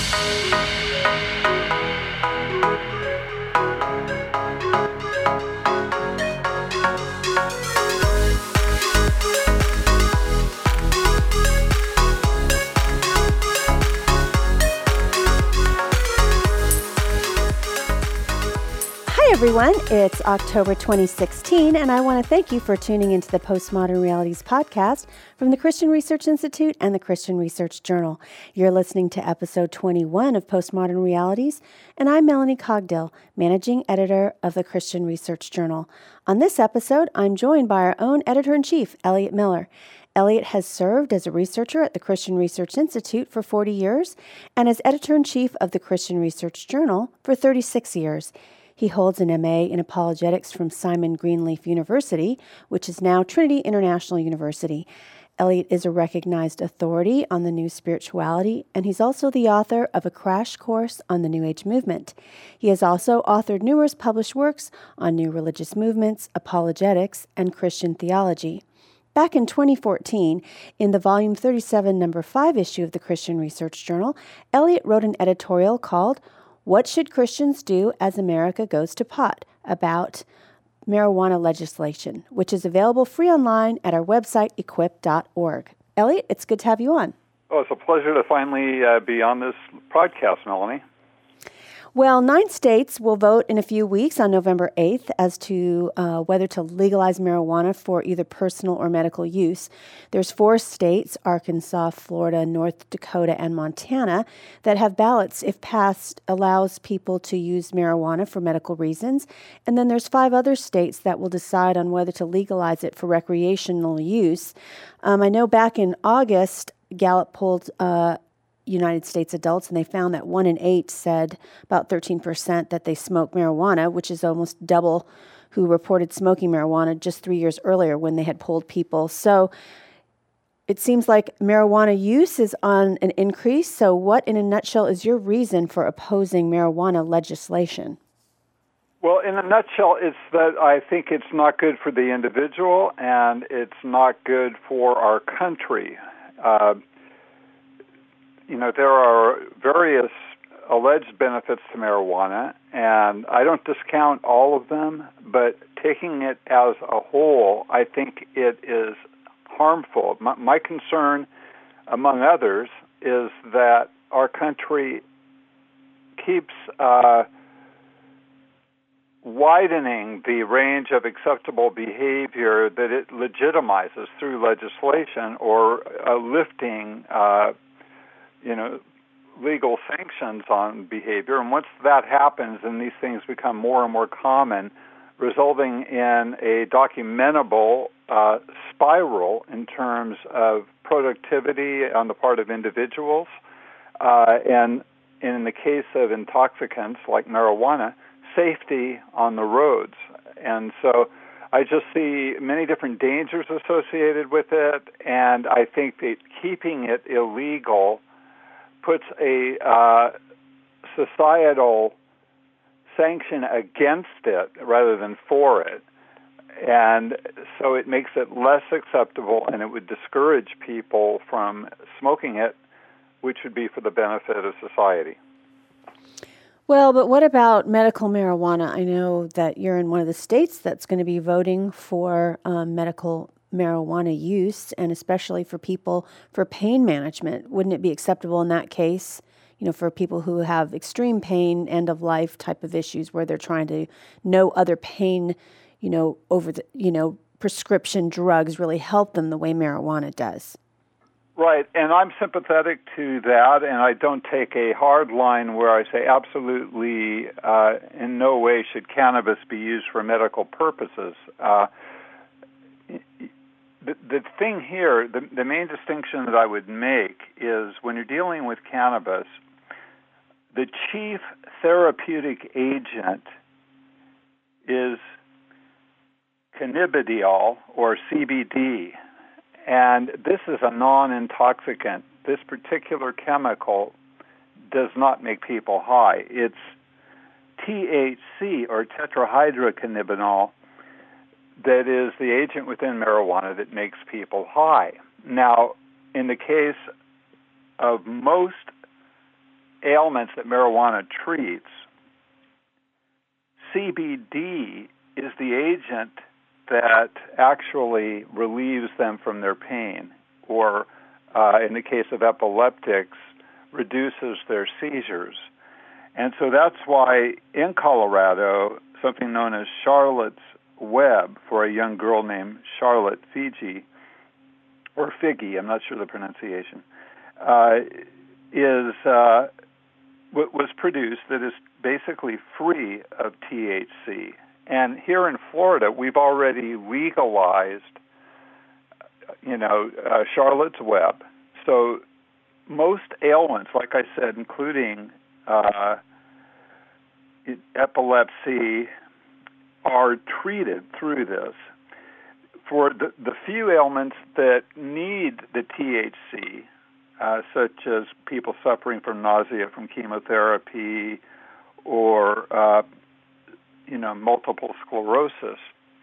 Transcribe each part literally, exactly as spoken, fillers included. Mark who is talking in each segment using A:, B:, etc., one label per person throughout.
A: Hi everyone, it's October twenty sixteen, and I want to thank you for tuning into the Postmodern Realities podcast from the Christian Research Institute and the Christian Research Journal. You're listening to episode twenty-one of Postmodern Realities, and I'm Melanie Cogdill, managing editor of the Christian Research Journal. On this episode, I'm joined by our own editor-in-chief, Elliot Miller. Elliot has served as a researcher at the Christian Research Institute for forty years and as editor-in-chief of the Christian Research Journal for thirty-six years. He holds an M A in apologetics from Simon Greenleaf University, which is now Trinity International University. Elliot is a recognized authority on the new spirituality, and he's also the author of a crash course on the New Age movement. He has also authored numerous published works on new religious movements, apologetics, and Christian theology. Back in twenty fourteen, in the volume thirty-seven, number five issue of the Christian Research Journal, Elliot wrote an editorial called "What Should Christians Do as America Goes to Pot?" about marijuana legislation, which is available free online at our website, equip dot org. Elliot, it's good to have you on.
B: Oh, it's a pleasure to finally uh, be on this podcast, Melanie.
A: Well, nine states will vote in a few weeks on November eighth as to uh, whether to legalize marijuana for either personal or medical use. There's four states, Arkansas, Florida, North Dakota, and Montana, that have ballots, if passed, allows people to use marijuana for medical reasons. And then there's five other states that will decide on whether to legalize it for recreational use. Um, I know back in August, Gallup polled uh, United States adults, and they found that one in eight said, about thirteen percent, that they smoke marijuana, which is almost double who reported smoking marijuana just three years earlier when they had polled people. So it seems like marijuana use is on an increase. So what, in a nutshell, is your reason for opposing marijuana legislation?
B: Well, in a nutshell, it's that I think it's not good for the individual, and it's not good for our country. Uh, You know, there are various alleged benefits to marijuana, and I don't discount all of them, but taking it as a whole, I think it is harmful. My, my concern, among others, is that our country keeps uh, widening the range of acceptable behavior that it legitimizes through legislation or uh, lifting uh you know, legal sanctions on behavior. And once that happens, then these things become more and more common, resulting in a documentable uh, spiral in terms of productivity on the part of individuals. Uh, and in the case of intoxicants like marijuana, safety on the roads. And so I just see many different dangers associated with it, and I think that keeping it illegal puts a uh, societal sanction against it rather than for it. And so it makes it less acceptable, and it would discourage people from smoking it, which would be for the benefit of society.
A: Well, but what about medical marijuana? I know that you're in one of the states that's going to be voting for um, medical marijuana use, and especially for people for pain management. Wouldn't it be acceptable in that case, you know, for people who have extreme pain, end of life type of issues where they're trying to, no other pain, you know, over the, you know, prescription drugs really help them the way marijuana does?
B: Right, and I'm sympathetic to that, and I don't take a hard line where I say absolutely uh, in no way should cannabis be used for medical purposes. Uh, The, the thing here, the, the main distinction that I would make is when you're dealing with cannabis, the chief therapeutic agent is cannabidiol, or C B D, and this is a non-intoxicant. This particular chemical does not make people high. It's T H C, or tetrahydrocannabinol, that is the agent within marijuana that makes people high. Now, in the case of most ailments that marijuana treats, C B D is the agent that actually relieves them from their pain, or uh, in the case of epileptics, reduces their seizures. And so that's why in Colorado, something known as Charlotte's Web for a young girl named Charlotte Figi, or Figgy, I'm not sure the pronunciation, uh, is uh, w- was produced that is basically free of T H C. And here in Florida, we've already legalized, you know, uh, Charlotte's Web. So most ailments, like I said, including uh, epilepsy, are treated through this. For the, the few ailments that need the T H C, uh, such as people suffering from nausea from chemotherapy or, uh, you know, multiple sclerosis,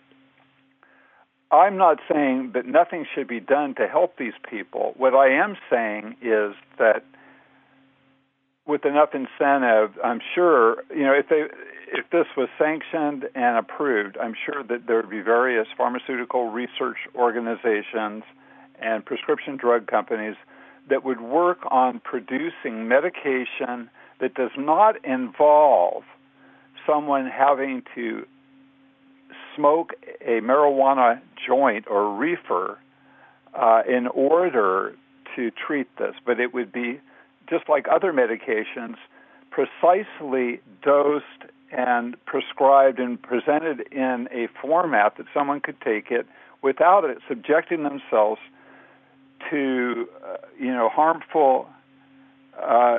B: I'm not saying that nothing should be done to help these people. What I am saying is that with enough incentive, I'm sure, you know, if they, if this was sanctioned and approved, I'm sure that there would be various pharmaceutical research organizations and prescription drug companies that would work on producing medication that does not involve someone having to smoke a marijuana joint or reefer uh, in order to treat this, but it would be just like other medications, precisely dosed and prescribed and presented in a format that someone could take it without it subjecting themselves to, uh, you know, harmful uh,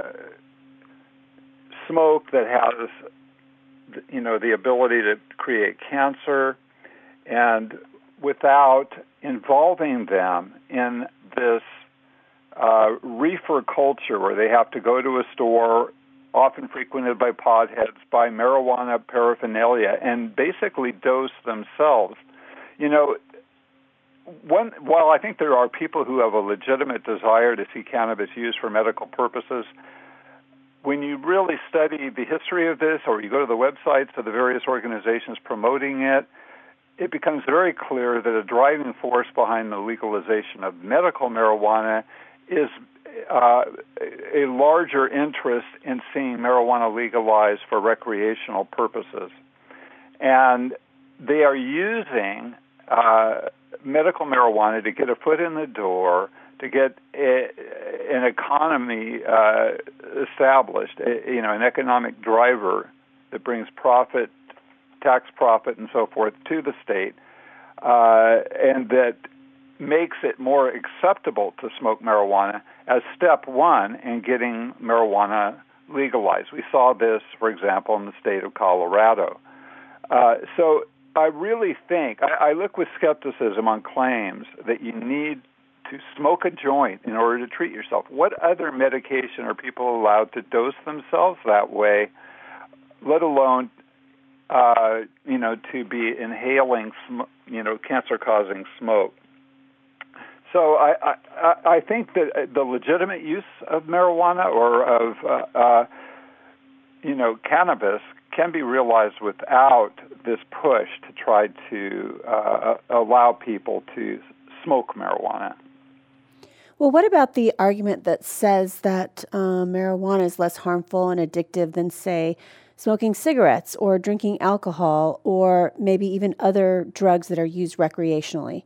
B: smoke that has, you know, the ability to create cancer, and without involving them in this uh, reefer culture where they have to go to a store, often frequented by potheads, buy marijuana paraphernalia, and basically dose themselves. You know, one, while I think there are people who have a legitimate desire to see cannabis used for medical purposes, when you really study the history of this, or you go to the websites of the various organizations promoting it, it becomes very clear that a driving force behind the legalization of medical marijuana is uh, a larger interest in seeing marijuana legalized for recreational purposes. And they are using uh, medical marijuana to get a foot in the door, to get a, an economy uh, established, a, you know, an economic driver that brings profit, tax profit, and so forth to the state, uh, and that makes it more acceptable to smoke marijuana as step one in getting marijuana legalized. We saw this, for example, in the state of Colorado. Uh, so I really think, I, I look with skepticism on claims that you need to smoke a joint in order to treat yourself. What other medication are people allowed to dose themselves that way, let alone, uh, you know, to be inhaling, sm- you know, cancer-causing smoke? So I, I, I think that the legitimate use of marijuana or of, uh, uh, you know, cannabis can be realized without this push to try to uh, allow people to smoke marijuana.
A: Well, what about the argument that says that uh, marijuana is less harmful and addictive than, say, smoking cigarettes or drinking alcohol or maybe even other drugs that are used recreationally?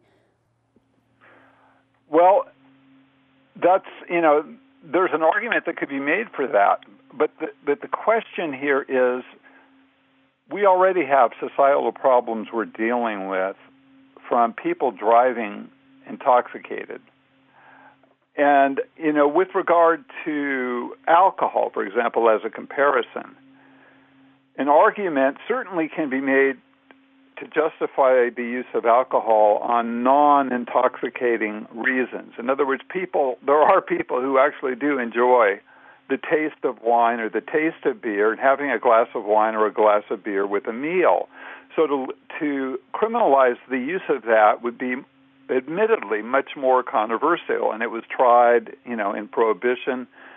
B: Well, that's, you know, there's an argument that could be made for that. But the, but the question here is, we already have societal problems we're dealing with from people driving intoxicated. And, you know, with regard to alcohol, for example, as a comparison, an argument certainly can be made to justify the use of alcohol on non-intoxicating reasons. In other words, people, there are people who actually do enjoy the taste of wine or the taste of beer and having a glass of wine or a glass of beer with a meal. So to, to criminalize the use of that would be admittedly much more controversial, and it was tried, you know, in Prohibition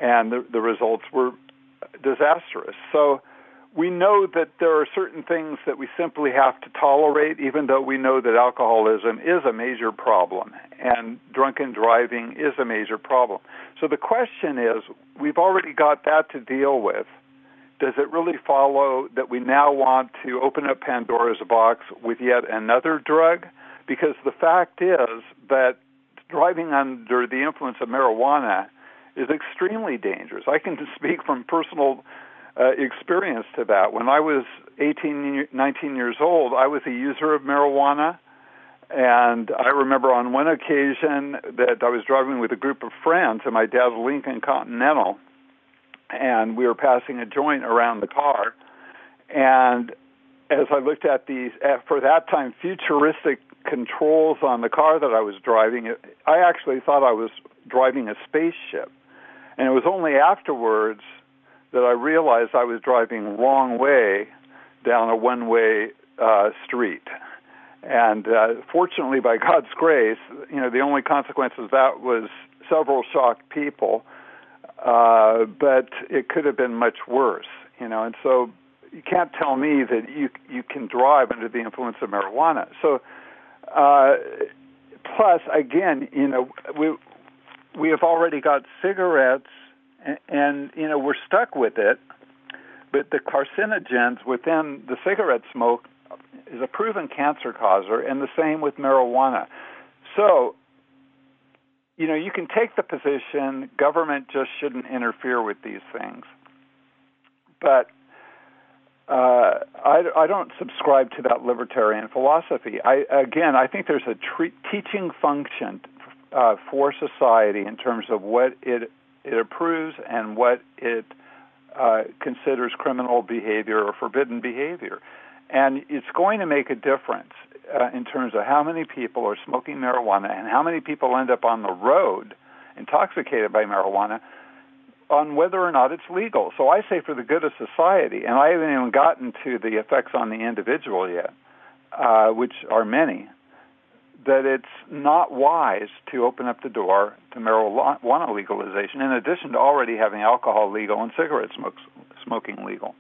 B: and the, the results were disastrous. So we know that there are certain things that we simply have to tolerate, even though we know that alcoholism is a major problem and drunken driving is a major problem. So the question is, we've already got that to deal with. Does it really follow that we now want to open up Pandora's box with yet another drug? Because the fact is that driving under the influence of marijuana is extremely dangerous. I can speak from personal uh, experience to that. When I was eighteen, nineteen years old, I was a user of marijuana, and I remember on one occasion that I was driving with a group of friends in my dad's Lincoln Continental, and we were passing a joint around the car, and as I looked at these, at, for that time, futuristic controls on the car that I was driving, I actually thought I was driving a spaceship. And it was only afterwards that I realized I was driving wrong way down a one-way uh, street. And uh, fortunately, by God's grace, you know, the only consequence of that was several shocked people, uh, but it could have been much worse, you know. And so you can't tell me that you you can drive under the influence of marijuana. So, uh, plus, again, you know, we we have already got cigarettes, and, and you know, we're stuck with it. But the carcinogens within the cigarette smoke is a proven cancer causer, and the same with marijuana. So, you know, you can take the position government just shouldn't interfere with these things, but Uh, I, I don't subscribe to that libertarian philosophy. I, again, I think there's a tre- teaching function uh, for society in terms of what it it approves and what it uh, considers criminal behavior or forbidden behavior. And it's going to make a difference uh, in terms of how many people are smoking marijuana and how many people end up on the road intoxicated by marijuana, on whether or not it's legal. So I say for the good of society, and I haven't even gotten to the effects on the individual yet, uh, which are many, that it's not wise to open up the door to marijuana legalization, in addition to already having alcohol legal and cigarette smokes, smoking legal.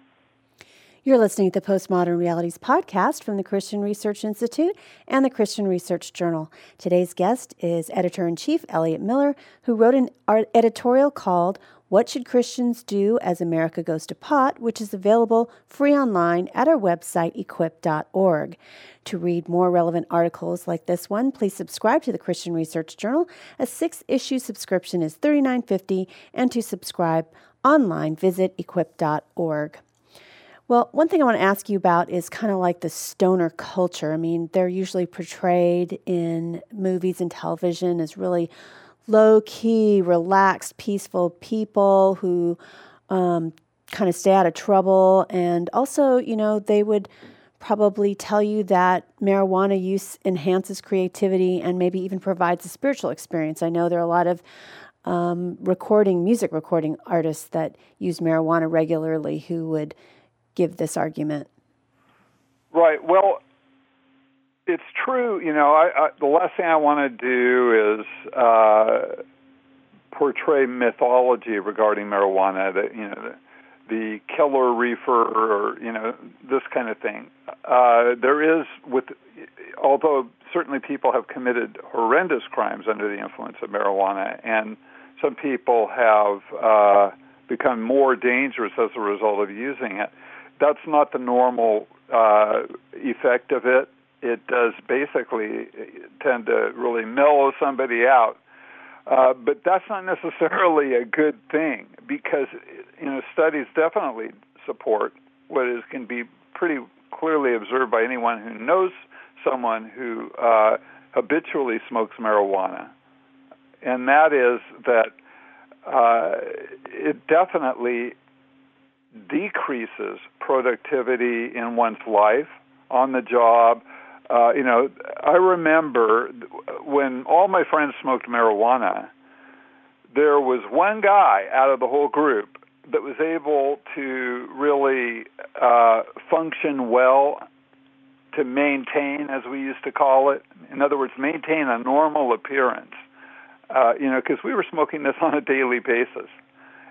A: You're listening to the Postmodern Realities podcast from the Christian Research Institute and the Christian Research Journal. Today's guest is Editor-in-Chief Elliot Miller, who wrote an editorial called What Should Christians Do as America Goes to Pot?, which is available free online at our website, equip dot org. To read more relevant articles like this one, please subscribe to the Christian Research Journal. A six-issue subscription is thirty-nine fifty, and to subscribe online, visit equip dot org. Well, one thing I want to ask you about is kind of like the stoner culture. I mean, they're usually portrayed in movies and television as really low-key, relaxed, peaceful people who um, kind of stay out of trouble. And also, you know, they would probably tell you that marijuana use enhances creativity and maybe even provides a spiritual experience. I know there are a lot of um, recording, music recording artists that use marijuana regularly who would give this argument.
B: Right. Well, it's true. You know, I, I, the last thing I want to do is uh, portray mythology regarding marijuana. That you know, the, the killer reefer, or you know, this kind of thing. Uh, there is, with, although certainly people have committed horrendous crimes under the influence of marijuana, and some people have uh, become more dangerous as a result of using it. That's not the normal uh, effect of it. It does basically tend to really mellow somebody out. Uh, but that's not necessarily a good thing, because you know studies definitely support what is can be pretty clearly observed by anyone who knows someone who uh, habitually smokes marijuana, and that is that uh, it definitely decreases productivity in one's life, on the job. Uh, you know, I remember when all my friends smoked marijuana, there was one guy out of the whole group that was able to really uh, function well, to maintain, as we used to call it. In other words, maintain a normal appearance. Uh, you know, because we were smoking this on a daily basis.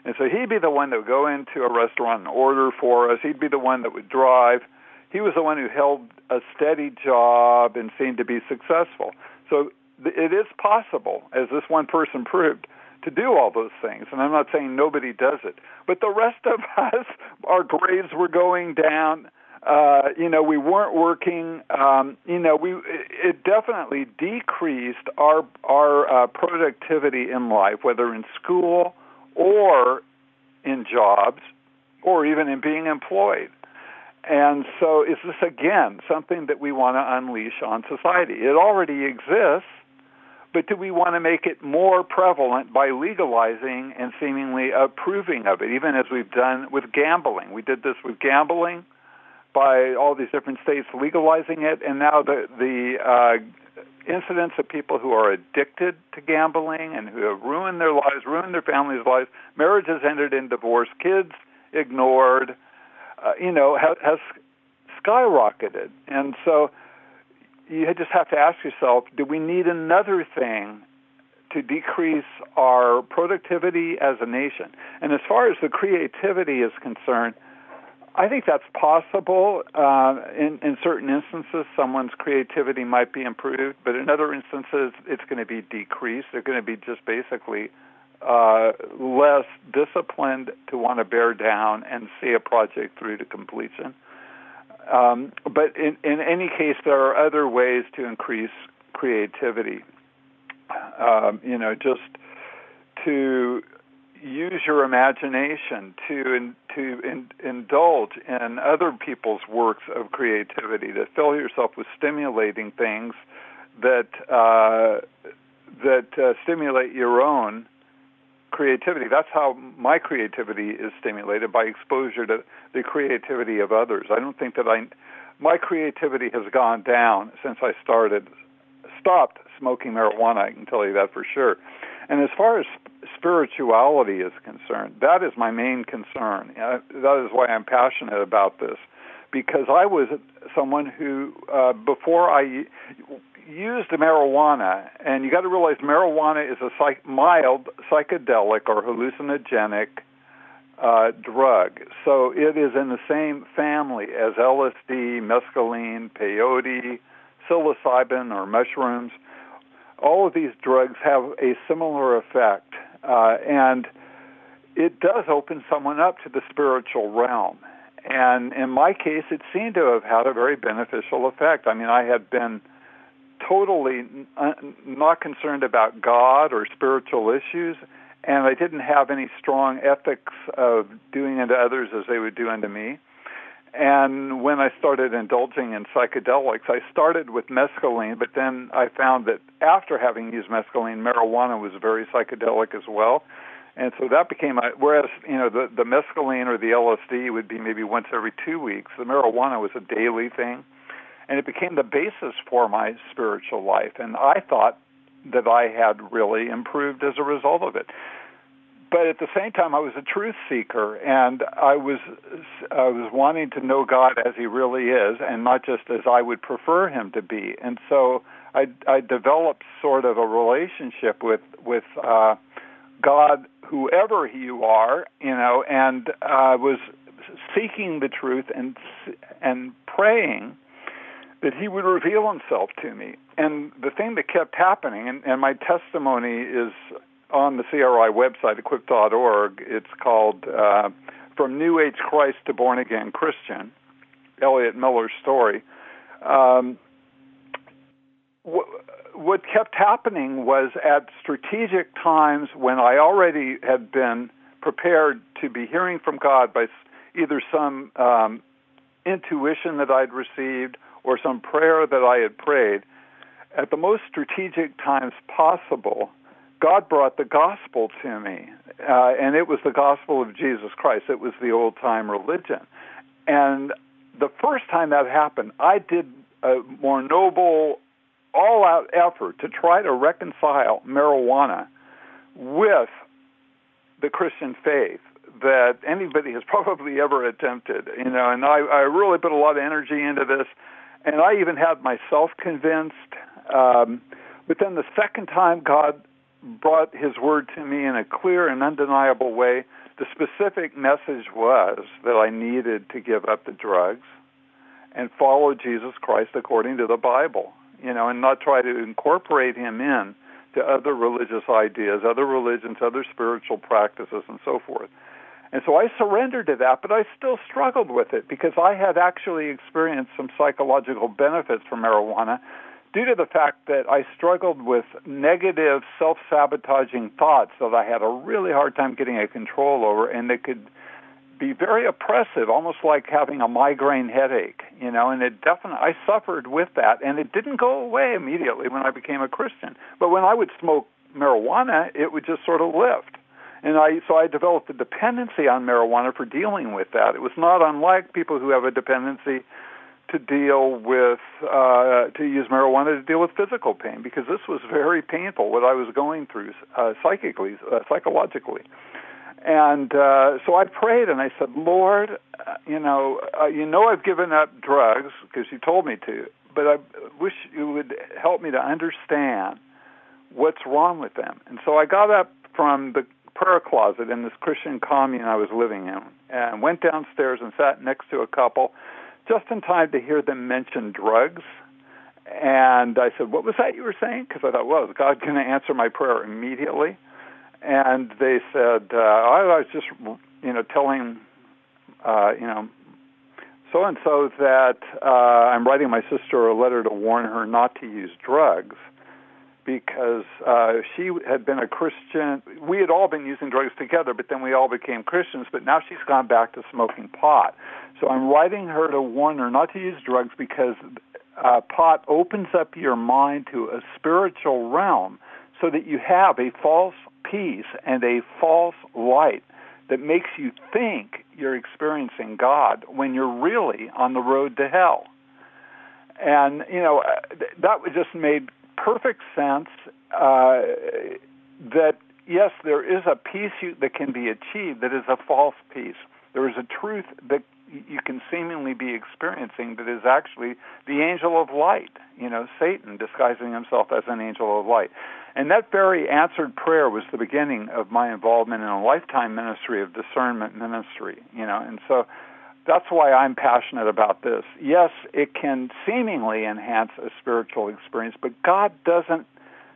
B: And so he'd be the one that would go into a restaurant and order for us. He'd be the one that would drive. He was the one who held a steady job and seemed to be successful. So it is possible, as this one person proved, to do all those things. And I'm not saying nobody does it. But the rest of us, our grades were going down. Uh, you know, we weren't working. Um, you know, we it definitely decreased our our uh, productivity in life, whether in school or in jobs or even in being employed. And so is this, again, something that we want to unleash on society? It already exists, but do we want to make it more prevalent by legalizing and seemingly approving of it, even as we've done with gambling? We did this with gambling by all these different states legalizing it, and now the, the uh, incidents of people who are addicted to gambling and who have ruined their lives, ruined their families' lives, marriages ended in divorce, kids ignored, Uh, you know, has, has skyrocketed. And so you just have to ask yourself, do we need another thing to decrease our productivity as a nation? And as far as the creativity is concerned, I think that's possible. Uh, in, in certain instances, someone's creativity might be improved, but in other instances, it's going to be decreased. They're going to be just basically Uh, less disciplined to want to bear down and see a project through to completion. Um, but in, in any case, there are other ways to increase creativity. Um, you know, just to use your imagination, to in, to in, indulge in other people's works of creativity, to fill yourself with stimulating things that uh, that uh, stimulate your own creativity. That's how my creativity is stimulated, by exposure to the creativity of others. I don't think that I, my creativity has gone down since I started, stopped smoking marijuana. I can tell you that for sure. And as far as spirituality is concerned, that is my main concern. Uh, that is why I'm passionate about this, because I was someone who, uh, before I used marijuana, and you got to realize marijuana is a psych- mild psychedelic or hallucinogenic uh, drug. So it is in the same family as L S D, mescaline, peyote, psilocybin, or mushrooms. All of these drugs have a similar effect, uh, and it does open someone up to the spiritual realm. And in my case, it seemed to have had a very beneficial effect. I mean, I had been totally not concerned about God or spiritual issues, and I didn't have any strong ethics of doing unto others as they would do unto me. And when I started indulging in psychedelics, I started with mescaline, but then I found that after having used mescaline, marijuana was very psychedelic as well. And so that became, a, whereas, you know, the, the mescaline or the L S D would be maybe once every two weeks, the marijuana was a daily thing. And it became the basis for my spiritual life. And I thought that I had really improved as a result of it. But at the same time, I was a truth seeker, and I was I was wanting to know God as He really is, and not just as I would prefer Him to be. And so I, I developed sort of a relationship with with uh, God, whoever you are, you know, and I uh, was seeking the truth and and praying that He would reveal Himself to me. And the thing that kept happening, and, and my testimony is on the C R I website, equip dot org. It's called uh, From New Age Christ to Born Again Christian, Elliot Miller's story. Um, wh- what kept happening was at strategic times when I already had been prepared to be hearing from God by either some um, intuition that I'd received or some prayer that I had prayed, at the most strategic times possible, God brought the gospel to me, uh, and it was the gospel of Jesus Christ. It was the old-time religion. And the first time that happened, I did a more noble, all-out effort to try to reconcile marijuana with the Christian faith that anybody has probably ever attempted. You know, and I, I really put a lot of energy into this, and I even had myself convinced. Um, but then the second time, God brought His word to me in a clear and undeniable way The specific message was that I needed to give up the drugs and follow Jesus Christ according to the Bible, you know, and not try to incorporate him in to other religious ideas, other religions, other spiritual practices, and so forth. And so I surrendered to that, but I still struggled with it because I had actually experienced some psychological benefits from marijuana due to the fact that I struggled with negative, self-sabotaging thoughts that I had a really hard time getting a control over, and they could be very oppressive, almost like having a migraine headache, you know, and it definitely, I suffered with that, and it didn't go away immediately when I became a Christian. But when I would smoke marijuana, it would just sort of lift. And I, so I developed a dependency on marijuana for dealing with that. It was not unlike people who have a dependency to deal with, uh, to use marijuana to deal with physical pain, because this was very painful, what I was going through uh, psychically, uh, psychologically. And uh, so I prayed and I said, Lord, uh, you know, uh, you know I've given up drugs because you told me to, but I wish you would help me to understand what's wrong with them. And so I got up from the prayer closet in this Christian commune I was living in and went downstairs and sat next to a couple just in time to hear them mention drugs. And I said, what was that you were saying? Because I thought, well, is God going to answer my prayer immediately? And they said, uh, I was just, you know, telling, uh, you know, so-and-so that uh, I'm writing my sister a letter to warn her not to use drugs because uh, she had been a Christian. We had all been using drugs together, but then we all became Christians, but now she's gone back to smoking pot. So I'm writing her to warn her not to use drugs because uh, pot opens up your mind to a spiritual realm so that you have a false peace and a false light that makes you think you're experiencing God when you're really on the road to hell. And, you know, that just made perfect sense uh, that, yes, there is a peace you, that can be achieved that is a false peace. There is a truth that you can seemingly be experiencing that is actually the angel of light, you know, Satan disguising himself as an angel of light. And that very answered prayer was the beginning of my involvement in a lifetime ministry of discernment ministry, you know, and so that's why I'm passionate about this. Yes, it can seemingly enhance a spiritual experience, but God doesn't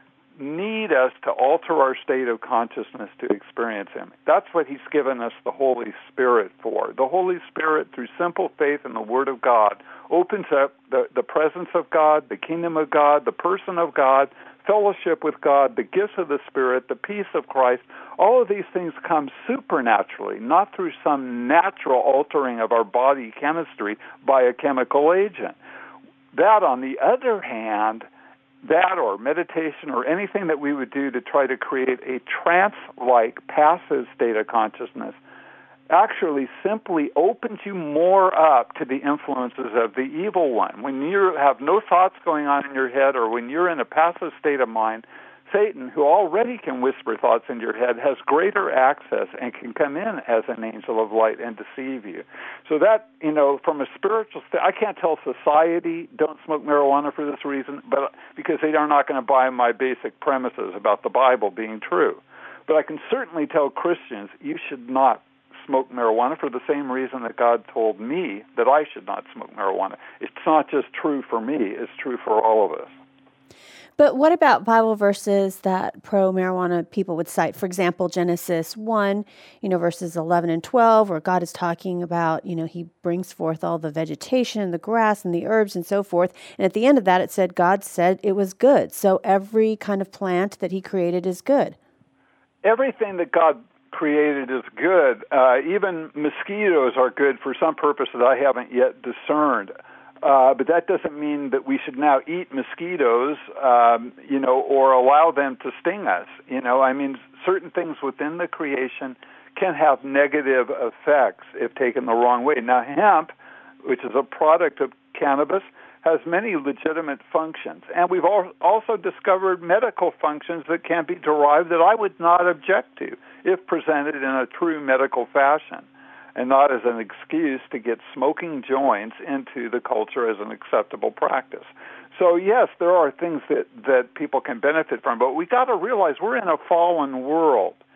B: need us to alter our state of consciousness to experience him. That's what he's given us the Holy Spirit for. The Holy Spirit, through simple faith in the Word of God, opens up the, the presence of God, the kingdom of God, the person of God, fellowship with God, the gifts of the Spirit, the peace of Christ. All of these things come supernaturally, not through some natural altering of our body chemistry by a chemical agent. That, on the other hand, that or meditation or anything that we would do to try to create a trance-like passive state of consciousness actually simply opens you more up to the influences of the evil one. When you have no thoughts going on in your head or when you're in a passive state of mind, Satan, who already can whisper thoughts into your head, has greater access and can come in as an angel of light and deceive you. So that, you know, from a spiritual state, I can't tell society don't smoke marijuana for this reason, but because they are not going to buy my basic premises about the Bible being true. But I can certainly tell Christians you should not smoke marijuana for the same reason that God told me that I should not smoke marijuana. It's not just true for me, it's true for all of us.
A: But what about Bible verses that pro-marijuana people would cite? For example, Genesis one, you know, verses eleven and twelve, where God is talking about, you know, he brings forth all the vegetation, the grass and the herbs and so forth. And at the end of that, it said, God said it was good. So every kind of plant that he created is good.
B: Everything that God created is good. Uh, even mosquitoes are good for some purpose that I haven't yet discerned. Uh, but that doesn't mean that we should now eat mosquitoes, um, you know, or allow them to sting us. You know, I mean, certain things within the creation can have negative effects if taken the wrong way. Now, hemp, which is a product of cannabis, has many legitimate functions. And we've all also discovered medical functions that can be derived that I would not object to if presented in a true medical fashion, and not as an excuse to get smoking joints into the culture as an acceptable practice. So, yes, there are things that, that people can benefit from, but we got to realize we're in a fallen world.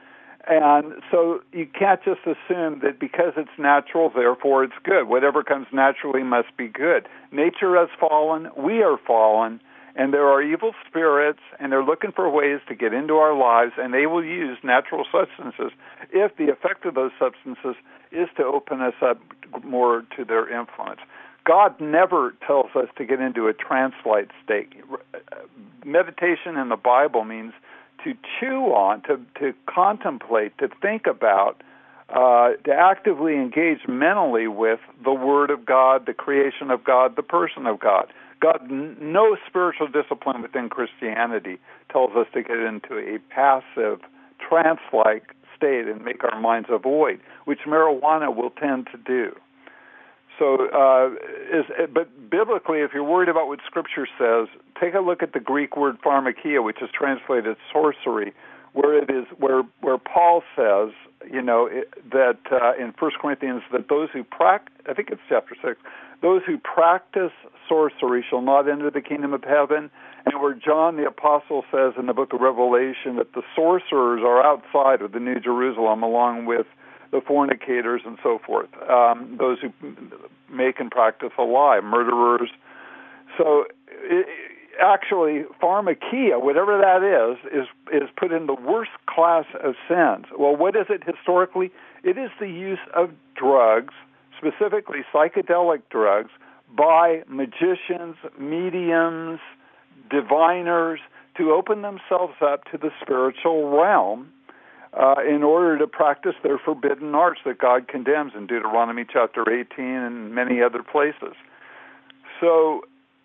B: And so you can't just assume that because it's natural, therefore it's good. Whatever comes naturally must be good. Nature has fallen, we are fallen, and there are evil spirits, and they're looking for ways to get into our lives, and they will use natural substances if the effect of those substances is to open us up more to their influence. God never tells us to get into a trance-like state. Meditation in the Bible means to chew on, to, to contemplate, to think about, uh, to actively engage mentally with the Word of God, the creation of God, the person of God. God, no spiritual discipline within Christianity tells us to get into a passive, trance-like state and make our minds a void, which marijuana will tend to do. So, uh, is, but biblically, if you're worried about what Scripture says, take a look at the Greek word pharmakia, which is translated sorcery, where it is where where Paul says, you know, it, that uh, in First Corinthians that those who practice, I think it's chapter six, those who practice sorcery shall not enter the kingdom of heaven, and where John the Apostle says in the book of Revelation that the sorcerers are outside of the New Jerusalem along with the fornicators and so forth, um, those who make and practice a lie, murderers. So it, actually, pharmakia, whatever that is, is is put in the worst class of sins. Well, what is it historically? It is the use of drugs, specifically psychedelic drugs, by magicians, mediums, diviners, to open themselves up to the spiritual realm uh, in order to practice their forbidden arts that God condemns in Deuteronomy chapter eighteen and many other places. So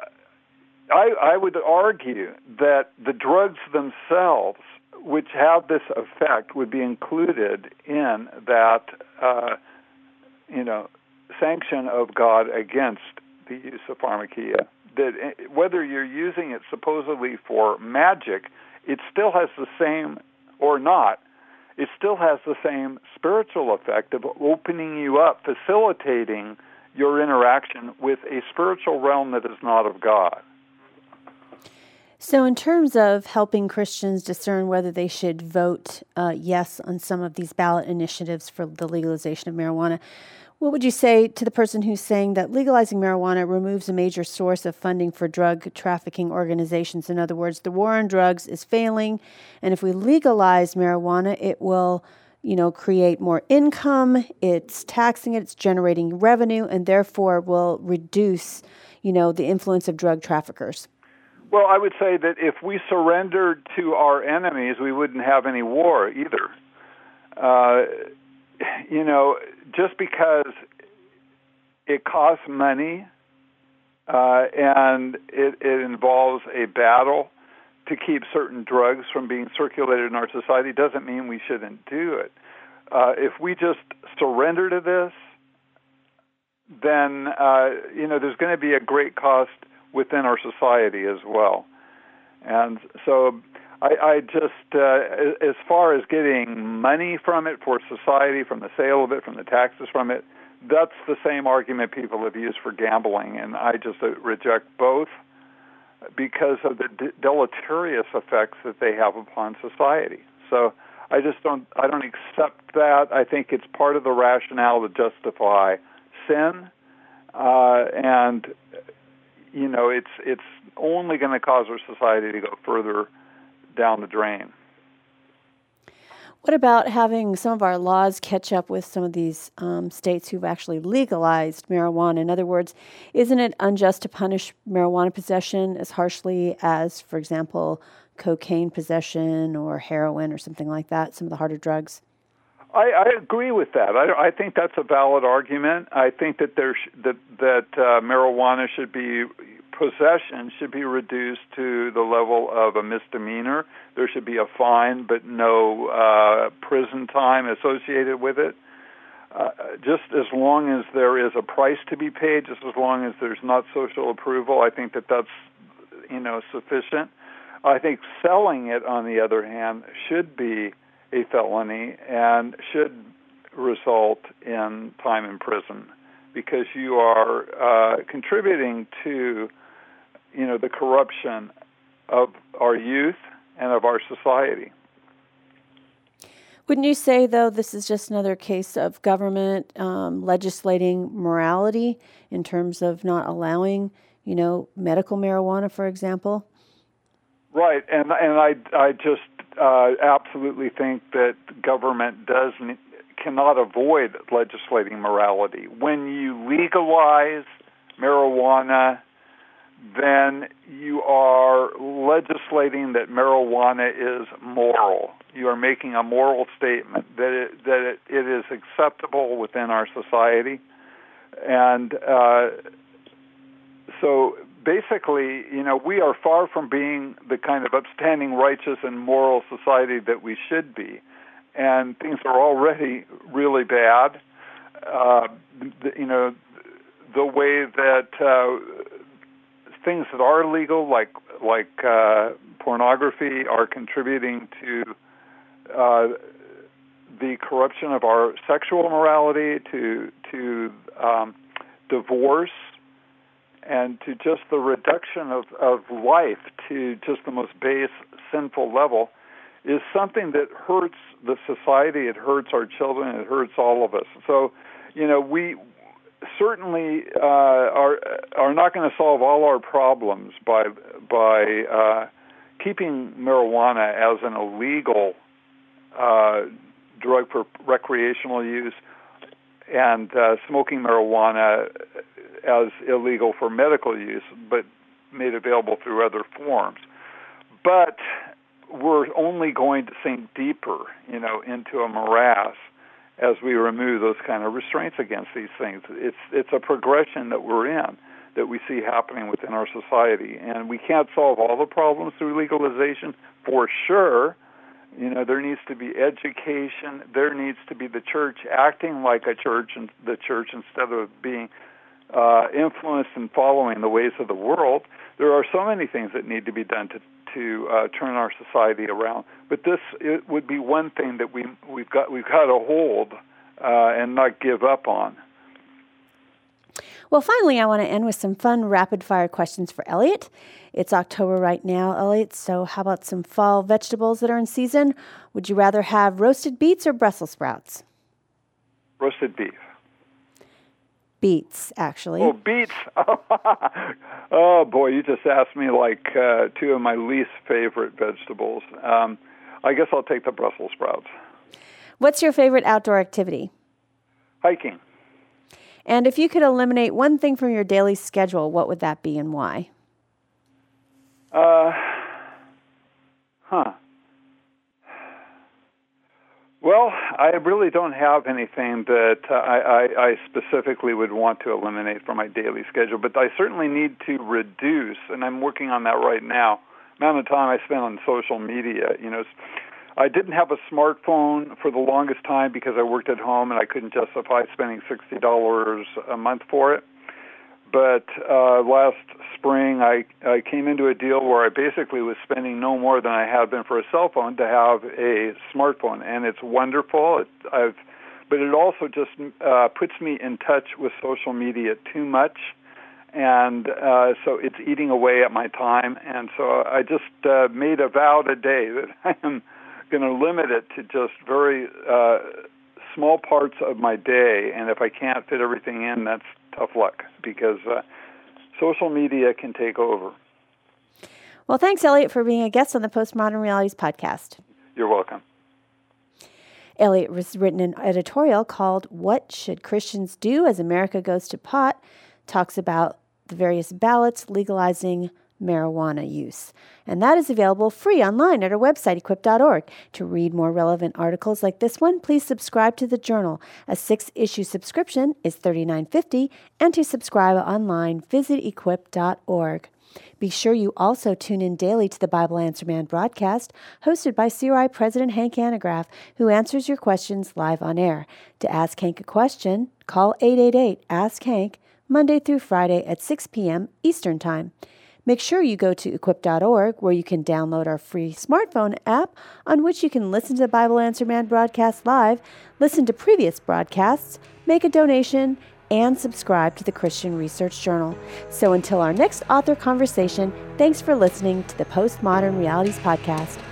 B: I, I would argue that the drugs themselves, which have this effect, would be included in that, uh, you know, sanction of God against the use of pharmakia. That whether you're using it supposedly for magic, it still has the same, or not, it still has the same spiritual effect of opening you up, facilitating your interaction with a spiritual realm that is not of God.
A: So in terms of helping Christians discern whether they should vote uh, yes on some of these ballot initiatives for the legalization of marijuana, what would you say to the person who's saying that legalizing marijuana removes a major source of funding for drug trafficking organizations? In other words, the war on drugs is failing, and if we legalize marijuana, it will, you know, create more income, it's taxing it, it's generating revenue, and therefore will reduce, you know, the influence of drug traffickers.
B: Well, I would say that if we surrendered to our enemies, we wouldn't have any war either. Uh, you know, just because it costs money uh, and it, it involves a battle to keep certain drugs from being circulated in our society doesn't mean we shouldn't do it. Uh, if we just surrender to this, then, uh, you know, there's going to be a great cost within our society as well. And so I, I just, uh, as far as getting money from it for society, from the sale of it, from the taxes from it, that's the same argument people have used for gambling, and I just uh, reject both because of the de- deleterious effects that they have upon society. So I just don't, I don't accept that. I think it's part of the rationale to justify sin, uh, and you know, it's it's only going to cause our society to go further down the drain.
A: What about having some of our laws catch up with some of these um, states who've actually legalized marijuana? In other words, isn't it unjust to punish marijuana possession as harshly as, for example, cocaine possession or heroin or something like that, some of the harder drugs?
B: I, I agree with that. I, I think that's a valid argument. I think that there sh- that that uh, marijuana should be possession should be reduced to the level of a misdemeanor. There should be a fine, but no uh, prison time associated with it. Uh, just as long as there is a price to be paid, just as long as there's not social approval, I think that that's, you know, sufficient. I think selling it, on the other hand, should be a felony and should result in time in prison because you are uh, contributing to, you know, the corruption of our youth and of our society.
A: Wouldn't you say, though, this is just another case of government um, legislating morality in terms of not allowing, you know, medical marijuana, for example?
B: Right, and and I I just uh, absolutely think that government does cannot avoid legislating morality. When you legalize marijuana, then you are legislating that marijuana is moral. You are making a moral statement that it, that it, it is acceptable within our society, and uh, so. Basically, you know, we are far from being the kind of upstanding, righteous, and moral society that we should be. And things are already really bad. Uh, the, you know, the way that uh, things that are legal, like like uh, pornography, are contributing to uh, the corruption of our sexual morality, to to um, divorce, and to just the reduction of, of life to just the most base sinful level, is something that hurts the society, it hurts our children, it hurts all of us. So, you know, we certainly uh, are are not going to solve all our problems by by uh, keeping marijuana as an illegal uh, drug for recreational use and uh, smoking marijuana as illegal for medical use, but made available through other forms. But we're only going to sink deeper, you know, into a morass as we remove those kind of restraints against these things. It's it's a progression that we're in, that we see happening within our society. And we can't solve all the problems through legalization, for sure. You know, there needs to be education. There needs to be the church acting like a church, and the church instead of being uh, influenced and following the ways of the world. There are so many things that need to be done to to uh, turn our society around. But this it would be one thing that we we've got we've got to hold uh, and not give up on.
A: Well, finally, I want to end with some fun rapid-fire questions for Elliot. It's October right now, Elliot, so how about some fall vegetables that are in season? Would you rather have roasted beets or Brussels sprouts?
B: Roasted beef.
A: Beets, actually.
B: Oh, beets. Oh, boy, you just asked me like uh, two of my least favorite vegetables. Um, I guess I'll take the Brussels sprouts.
A: What's your favorite outdoor activity?
B: Hiking.
A: And if you could eliminate one thing from your daily schedule, what would that be and why?
B: Uh, huh. Well, I really don't have anything that uh, I, I, I specifically would want to eliminate from my daily schedule, but I certainly need to reduce, and I'm working on that right now, the amount of time I spend on social media. You know, I didn't have a smartphone for the longest time because I worked at home and I couldn't justify spending sixty dollars a month for it. But uh, last spring, I, I came into a deal where I basically was spending no more than I had been for a cell phone to have a smartphone, and it's wonderful. It, I've, but it also just uh, puts me in touch with social media too much, and uh, so it's eating away at my time. And so I just uh, made a vow today that I am going to limit it to just very uh, small parts of my day, and if I can't fit everything in, that's tough luck, because uh, social media can take over.
A: Well, thanks, Elliot, for being a guest on the Postmodern Realities podcast.
B: You're welcome.
A: Elliot has written an editorial called What Should Christians Do as America Goes to Pot? Talks about the various ballots legalizing marijuana use. And that is available free online at our website, equip dot org. To read more relevant articles like this one, please subscribe to the Journal. A six-issue subscription is thirty-nine fifty, and to subscribe online, visit equip dot org. Be sure you also tune in daily to the Bible Answer Man broadcast, hosted by C R I President Hank Hanegraaff, who answers your questions live on air. To ask Hank a question, call eight eight eight, ask Hank, Monday through Friday at six p.m. Eastern Time. Make sure you go to equip dot org, where you can download our free smartphone app on which you can listen to the Bible Answer Man broadcast live, listen to previous broadcasts, make a donation, and subscribe to the Christian Research Journal. So until our next author conversation, thanks for listening to the Postmodern Realities podcast.